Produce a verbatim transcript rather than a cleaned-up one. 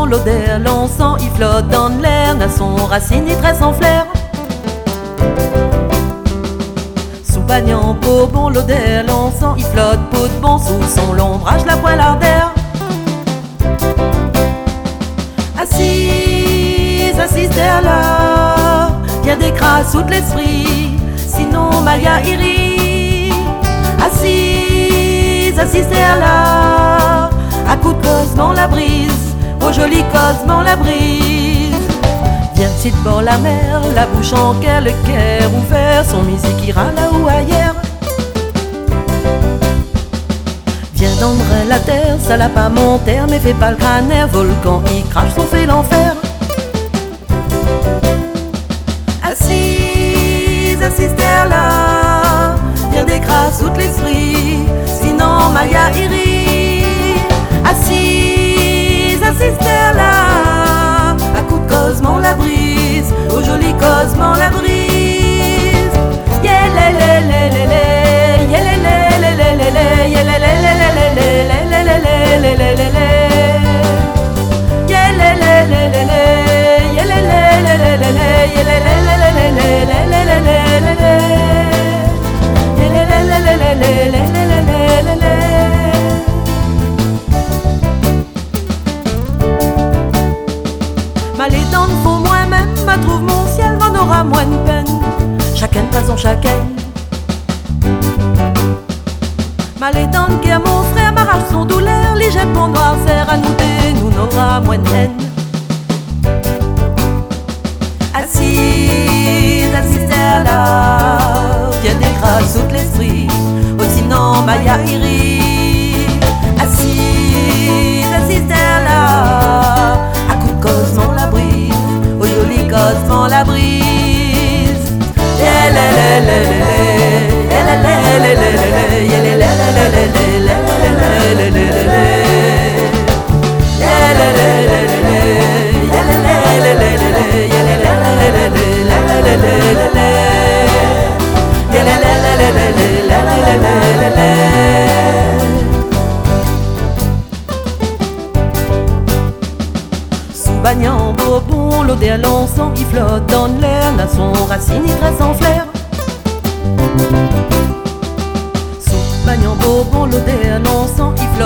l'odeur, l'encens, il flotte dans l'air, n'a son racine, il tresse en flair. Sous bagnan, bourbon, l'odeur, l'encens, il flotte, peau de bon, sous son l'ombrage, la poêle ardère. Assise, assise derrière là, y'a des crasses sous de l'esprit, sinon Maya iri. Assise, assise derrière là, à coups de cosement la brise, au joli cosement la brise. Viens de bord la mer, la bouche en cœur, le cœur ouvert, son musique ira là ou ailleurs. Viens d'André la terre, ça l'a pas monté, mais fait pas le crâne, volcan, il crache son fait l'enfer. Assise, assise terre là, viens des crasses toutes l'esprit, sinon Maya iri. Assise, assise terre là, à coup de cosement la brise, au joli cosement la brise. Yelelelelele, yelelelelele, mal et dans le faux moi-même, ma trouve mon ciel, m'en aura moins de peine. Chacun de façon chacun. Mal et dans le guerre, mon frère m'arrache son douleur, les jette mon noir serre à nous deux, nous n'aura moins de haine. Assise, assise terre là, viens des grâces sous l'esprit, oh sinon Maya iri. Assise, assise terre là, à coup de cosement la brise, au joli cosement la brise. Sous bagnan, bourbon, l'odeur, l'encens, il flotte dans l'air, n'a son racine, il tresse en flair. Sous bagnan, bourbon, l'odeur, l'encens, il flotte